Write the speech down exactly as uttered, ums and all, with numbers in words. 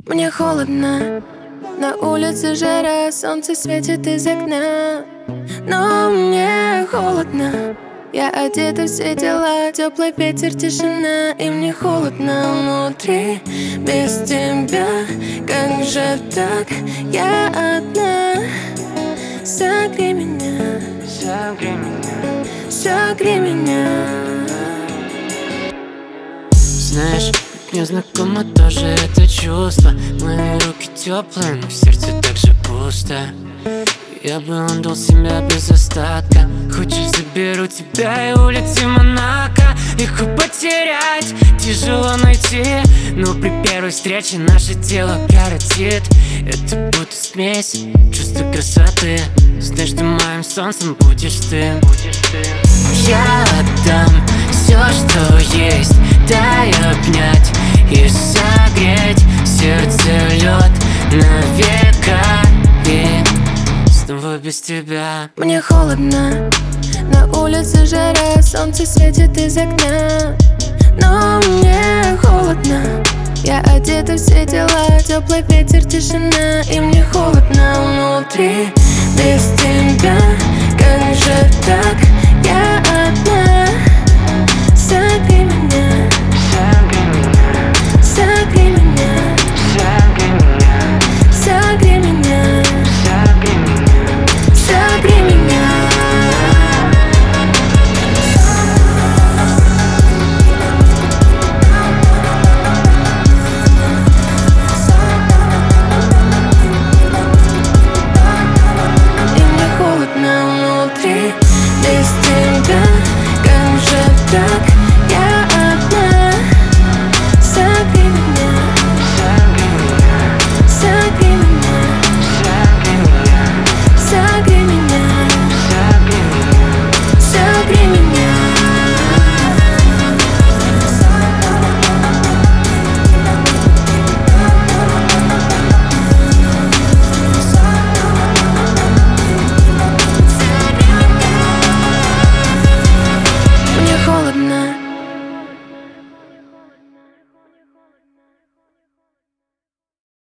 Мне холодно, на улице жара, солнце светит из окна. Но мне холодно, я одета все дела, теплый ветер, тишина. И мне холодно внутри, без тебя. Как же так, я одна. Согрей меня, Согрей меня, согрей меня. знаешь, мне знакомо тоже это чувство. Мои руки теплые, но в сердце так же пусто. Я бы отдал себя без остатка. Хочешь, заберу тебя и улетим в Монако. Легко потерять, тяжело найти, но при первой встрече наше тело коротит. Это будто смесь чувства красоты. Знаешь, что моим солнцем будешь ты. Я отдам все, что есть, дай обнять и согреть. Сердце лед на века, и снова без тебя. Мне холодно, на улице жара, солнце светит из окна. Но мне холодно, я одета все дела, теплый ветер, тишина. И мне холодно внутри, без тебя. Как же так?